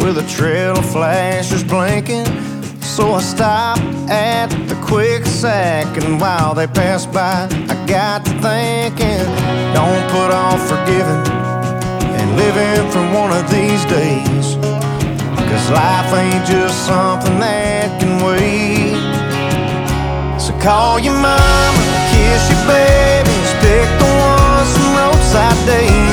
with a trail of flashers blinking. So I stopped at the quick sack, and while they passed by, I got to thinking, don't put off forgiving and living for one of these days, 'cause life ain't just something that can wait. So call your mama, kiss your babies, pick the ones from roadside days.